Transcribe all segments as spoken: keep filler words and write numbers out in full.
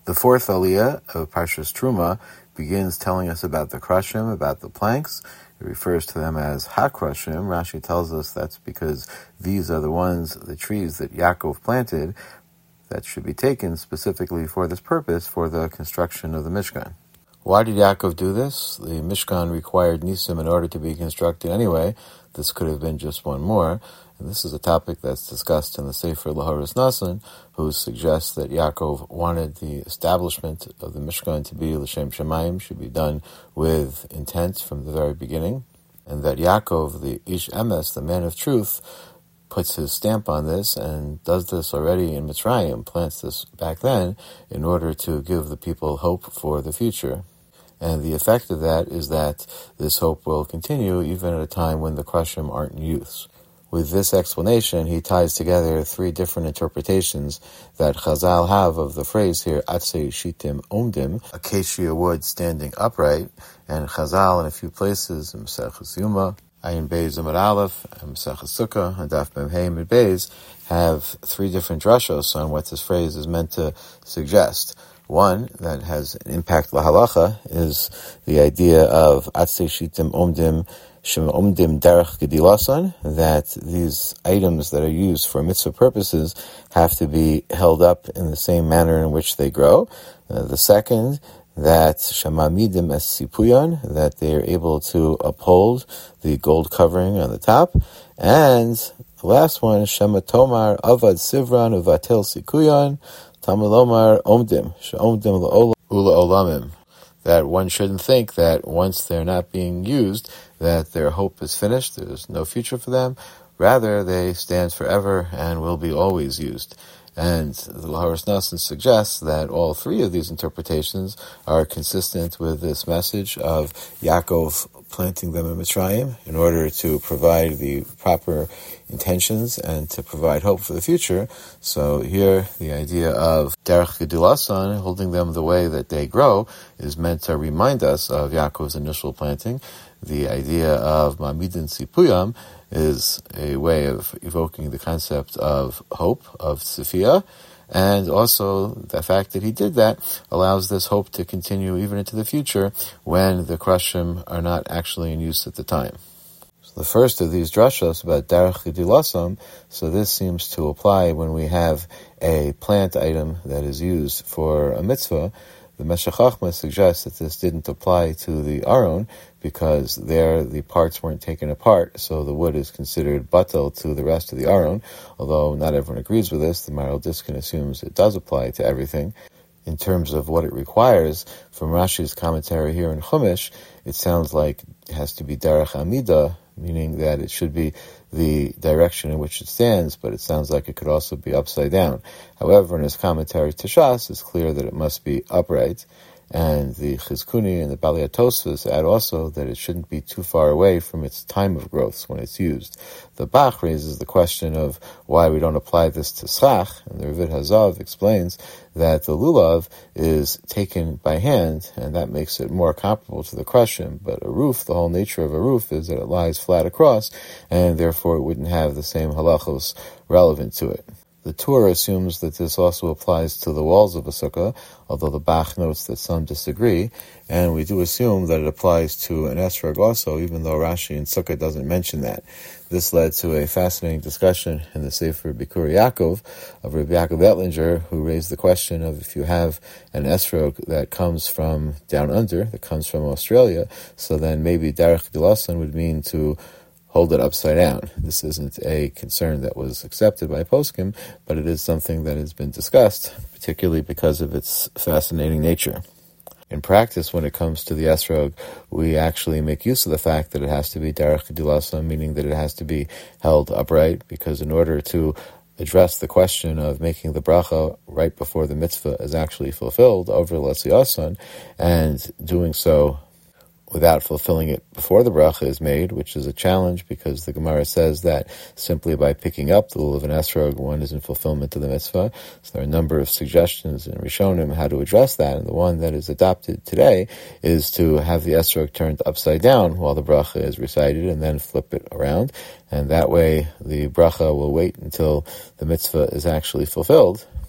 The fourth aliyah of Parshas Truma begins telling us about the krushim, about the planks. It refers to them as ha-krushim. Rashi tells us that's because these are the ones, the trees that Yaakov planted, that should be taken specifically for this purpose, for the construction of the Mishkan. Why did Yaakov do this? The Mishkan required Nisim in order to be constructed anyway. This could have been just one more. And this is a topic that's discussed in the Sefer Laharos Nasan, who suggests that Yaakov wanted the establishment of the Mishkan to be L'Shem Shamayim, should be done with intent from the very beginning, and that Yaakov, the Ish Emes, the man of truth, puts his stamp on this and does this already in Mitzrayim, plants this back then in order to give the people hope for the future. And the effect of that is that this hope will continue even at a time when the krushim aren't in use. With this explanation, he ties together three different interpretations that Chazal have of the phrase here, Atzei Shitim Omdim, acacia wood standing upright, and Chazal in a few places, in Maseches Yuma, Ayin Beis Amud Aleph, and Maseches Sukkah, and Daf Mem Hey Amud Beis, have three different drashos on what this phrase is meant to suggest. One that has an impact lahalacha is the idea of Atzei Shitim Omdim Shem Omdim Derech Gedilasan, that these items that are used for mitzvah purposes have to be held up in the same manner in which they grow. Uh, the second, that Shamamidim Es Sipuyan, that they are able to uphold the gold covering on the top. And the last one, Shema Tomar Avad Sivran Uvatel Sikuyan, Tamalomar Omdim, Shomdim Ula Olamim. That one shouldn't think that once they're not being used, that their hope is finished, there's no future for them. Rather, they stand forever and will be always used. And the Laharos Nasan suggests that all three of these interpretations are consistent with this message of Yaakov planting them in Mitzrayim in order to provide the proper intentions and to provide hope for the future. So here, the idea of Derech Gedulassan, holding them the way that they grow, is meant to remind us of Yaakov's initial planting. The idea of Mamidin Sipuyam is a way of evoking the concept of hope, of Tzifiyah, and also the fact that he did that allows this hope to continue even into the future when the krushim are not actually in use at the time. So the first of these drashos about Derech Gedilasam, so this seems to apply when we have a plant item that is used for a mitzvah. The Meshech Chochmah suggests that this didn't apply to the Aron because there the parts weren't taken apart, so the wood is considered batel to the rest of the Aron. Although not everyone agrees with this, the Maral Diskin assumes it does apply to everything. In terms of what it requires, from Rashi's commentary here in Chumash, it sounds like it has to be Derech Amida, meaning that it should be the direction in which it stands, but it sounds like it could also be upside down. However, in his commentary to Shas, it's clear that it must be upright. And the Chizkuni and the Balei Tosfos add also that it shouldn't be too far away from its time of growth when it's used. The Bach raises the question of why we don't apply this to Schach, and the Ravid Hazav explains that the Lulav is taken by hand, and that makes it more comparable to the krushim. But a roof, the whole nature of a roof is that it lies flat across, and therefore it wouldn't have the same halachos relevant to it. The Torah assumes that this also applies to the walls of a sukkah, although the Bach notes that some disagree, and we do assume that it applies to an esrog also, even though Rashi in Sukkah doesn't mention that. This led to a fascinating discussion in the Sefer Bikur Yaakov of Rabbi Yaakov Etlinger, who raised the question of if you have an esrog that comes from down under, that comes from Australia, so then maybe Derech Gedilasan would mean to hold it upside down. This isn't a concern that was accepted by poskim, but it is something that has been discussed, particularly because of its fascinating nature. In practice, when it comes to the esrog, we actually make use of the fact that it has to be derech gedilasa, meaning that it has to be held upright, because in order to address the question of making the bracha right before the mitzvah is actually fulfilled over l'tziasan, and doing so without fulfilling it before the bracha is made, which is a challenge because the Gemara says that simply by picking up the lulav and esrog, one is in fulfillment of the mitzvah. So there are a number of suggestions in Rishonim how to address that, and the one that is adopted today is to have the esrog turned upside down while the bracha is recited and then flip it around, and that way the bracha will wait until the mitzvah is actually fulfilled.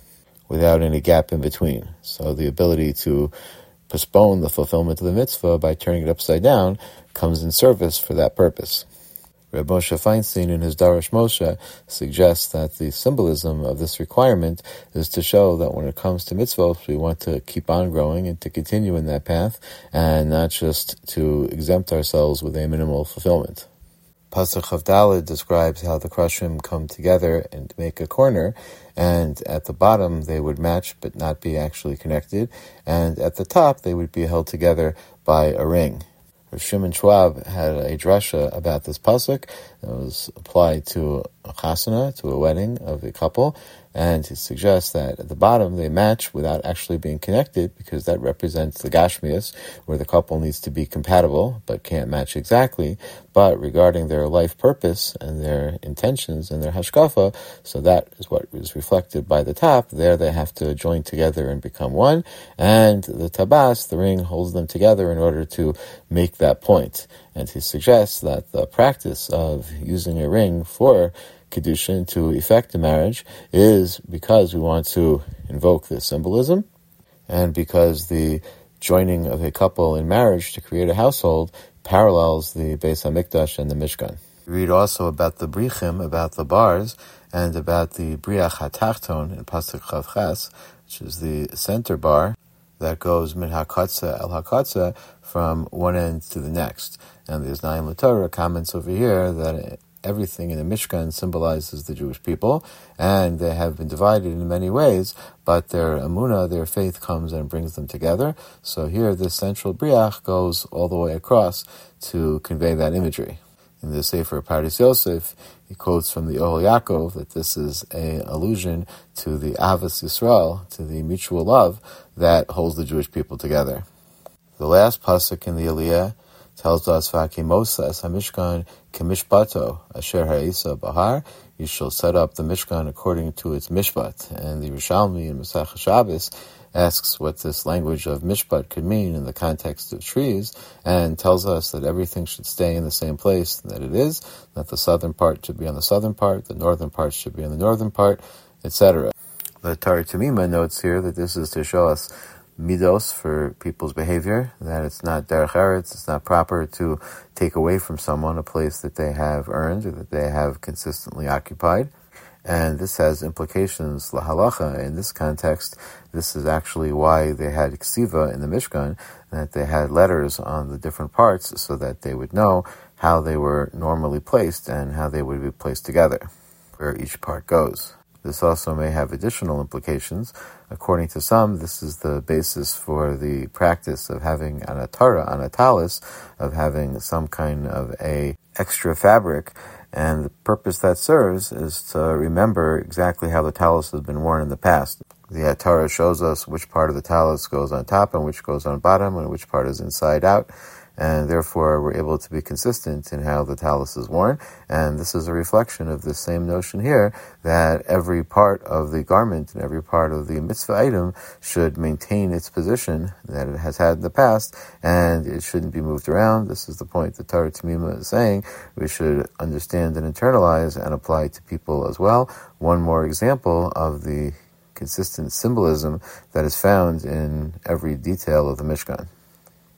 without any gap in between. So the ability to postpone the fulfillment of the mitzvah by turning it upside down comes in service for that purpose. Reb Moshe Feinstein, in his Darash Moshe, suggests that the symbolism of this requirement is to show that when it comes to mitzvot, we want to keep on growing and to continue in that path, and not just to exempt ourselves with a minimal fulfillment. Pasuk Chavdalid describes how the Krashim come together and make a corner, and at the bottom they would match but not be actually connected, and at the top they would be held together by a ring. Rav Shimon Schwab had a drasha about this pasuk that was applied to a chasana, to a wedding of a couple, and he suggests that at the bottom they match without actually being connected, because that represents the gashmias, where the couple needs to be compatible but can't match exactly. But regarding their life purpose and their intentions and their hashkafa, so that is what is reflected by the top. There they have to join together and become one, and the tabas, the ring, holds them together in order to make that point. And he suggests that the practice of using a ring for Kedushin to effect a marriage is because we want to invoke this symbolism, and because the joining of a couple in marriage to create a household parallels the Beis HaMikdash and the Mishkan. We read also about the brichim, about the bars, and about the briach hatachton in Pasuk Chav Ches, which is the center bar that goes min hakatza el hakatza from one end to the next. And the Oznayim LaTorah comments over here that everything in the Mishkan symbolizes the Jewish people, and they have been divided in many ways, but their emunah, their faith, comes and brings them together. So here, this central briach goes all the way across to convey that imagery. In the Sefer Paris Yosef, he quotes from the Ohel Yaakov that this is a allusion to the Avos Yisrael, to the mutual love that holds the Jewish people together. The last pasuk in the Aliyah tells us, "V'akimosa es hamishkan kemishpato asher ha'isa bahar." You shall set up the Mishkan according to its mishpat. And the Rishalmi in Masach Shabbos asks what this language of mishpat could mean in the context of trees, and tells us that everything should stay in the same place that it is, that the southern part should be on the southern part, the northern part should be on the northern part, et cetera. The Torah Tamima notes here that this is to show us midos for people's behavior, that it's not derech eretz, it's not proper to take away from someone a place that they have earned or that they have consistently occupied. And this has implications lahalacha. In this context, this is actually why they had ksiva in the Mishkan, that they had letters on the different parts so that they would know how they were normally placed and how they would be placed together, where each part goes. This also may have additional implications. According to some, this is the basis for the practice of having an atara, an atalis, of having some kind of a extra fabric, and the purpose that serves is to remember exactly how the talis has been worn in the past. The atara shows us which part of the talis goes on top and which goes on bottom and which part is inside out, and therefore we're able to be consistent in how the talis is worn. And this is a reflection of the same notion here, that every part of the garment and every part of the mitzvah item should maintain its position that it has had in the past, and it shouldn't be moved around. This is the point that Torah Tamima is saying we should understand and internalize and apply to people as well. One more example of the consistent symbolism that is found in every detail of the Mishkan.